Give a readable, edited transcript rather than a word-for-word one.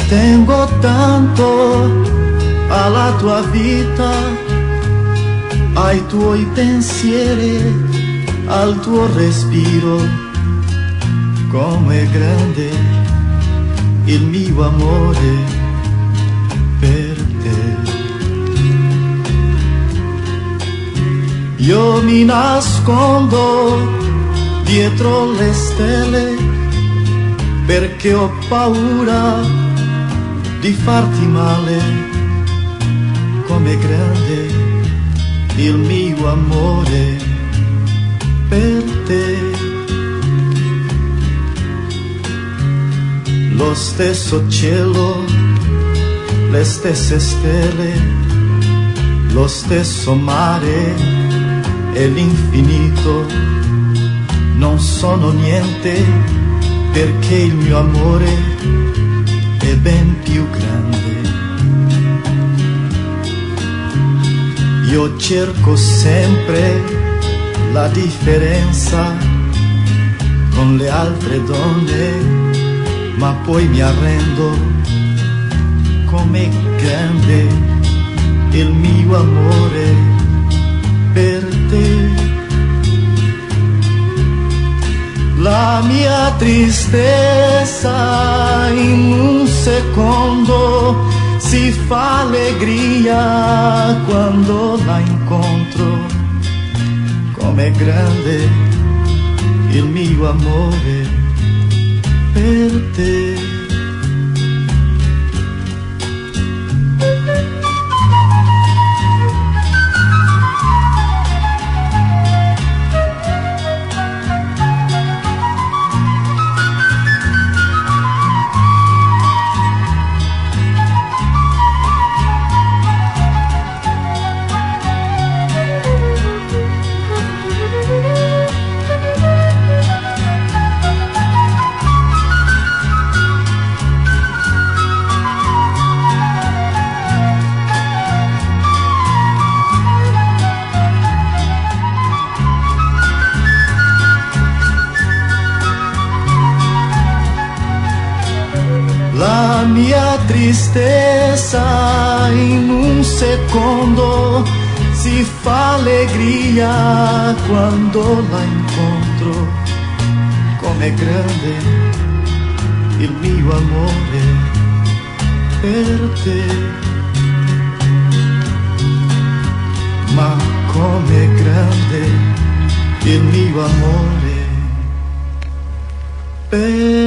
Tengo tanto alla tua vita, ai tuoi pensieri, al tuo respiro. Com'è grande il mio amore per te. Io mi nascondo dietro le stelle perché ho paura di farti male. Com'è grande il mio amore per te. Lo stesso cielo, le stesse stelle, lo stesso mare e l'infinito non sono niente perché il mio amore è ben più grande. Io cerco sempre la differenza con le altre donne, ma poi mi arrendo. Com'è grande il mio amore per te. La mia tristezza in un secondo si fa allegria quando la incontro. Com'è grande il mio amore per te. La mia tristezza in un secondo si fa allegria quando la incontro. Com'è grande il mio amore per te. Ma com'è grande il mio amore per te.